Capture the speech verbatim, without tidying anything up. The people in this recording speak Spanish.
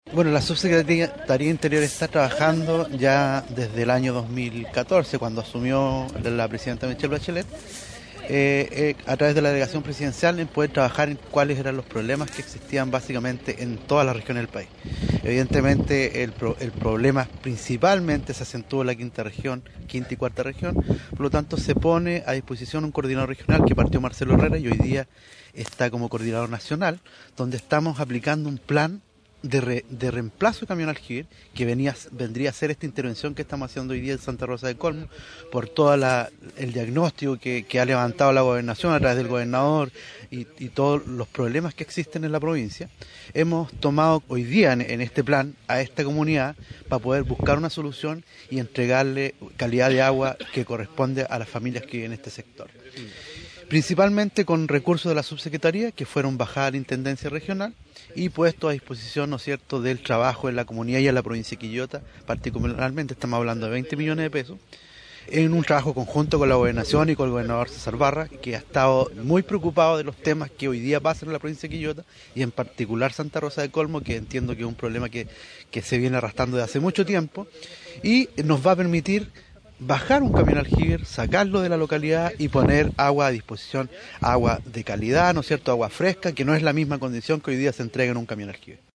Bueno, la Subsecretaría Interior está trabajando ya desde el año dos mil catorce, cuando asumió la presidenta Michelle Bachelet, eh, eh, a través de la delegación presidencial en poder trabajar en cuáles eran los problemas que existían básicamente en todas las regiones del país. Evidentemente el, pro, el problema principalmente se acentuó en la quinta región, quinta y cuarta región, por lo tanto se pone a disposición un coordinador regional que partió Marcelo Herrera y hoy día está como coordinador nacional, donde estamos aplicando un plan De, re, de reemplazo de camión aljibe, que venía, vendría a ser esta intervención que estamos haciendo hoy día en Santa Rosa de Colmo, por todo el diagnóstico que, que ha levantado la gobernación a través del gobernador y, y todos los problemas que existen en la provincia. Hemos tomado hoy día en, en este plan a esta comunidad para poder buscar una solución y entregarle calidad de agua que corresponde a las familias que viven en este sector. Principalmente con recursos de la subsecretaría que fueron bajadas a la Intendencia Regional y puesto a disposición, ¿no es cierto?, del trabajo en la comunidad y en la provincia de Quillota, particularmente estamos hablando de veinte millones de pesos, en un trabajo conjunto con la gobernación y con el gobernador César Barra, que ha estado muy preocupado de los temas que hoy día pasan en la provincia de Quillota y en particular Santa Rosa de Colmo, que entiendo que es un problema que, que se viene arrastrando desde hace mucho tiempo y nos va a permitir bajar un camión aljibe, sacarlo de la localidad y poner agua a disposición, agua de calidad, ¿no es cierto?, agua fresca, que no es la misma condición que hoy día se entrega en un camión aljibe.